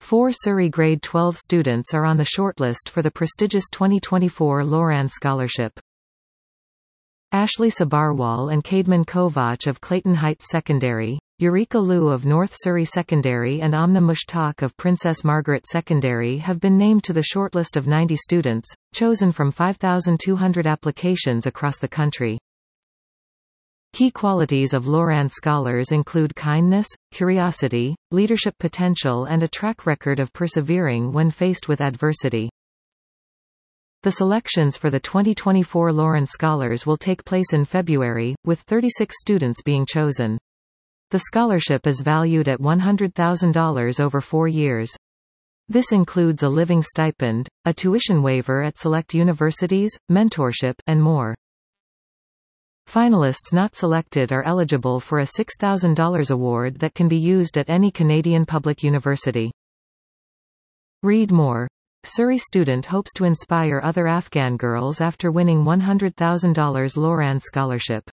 4 Surrey Grade 12 students are on the shortlist for the prestigious 2024 Loran Scholarship. Ashley Sabarwal and Caedmon Kovac of Clayton Heights Secondary, Eureka Liu of North Surrey Secondary and Amna Mushtaq of Princess Margaret Secondary have been named to the shortlist of 90 students, chosen from 5,200 applications across the country. Key qualities of Loran scholars include kindness, curiosity, leadership potential and a track record of persevering when faced with adversity. The selections for the 2024 Loran Scholars will take place in February, with 36 students being chosen. The scholarship is valued at $100,000 over 4 years. This includes a living stipend, a tuition waiver at select universities, mentorship, and more. Finalists not selected are eligible for a $6,000 award that can be used at any Canadian public university. Read more. Surrey student hopes to inspire other Afghan girls after winning $100,000 Loran Scholarship.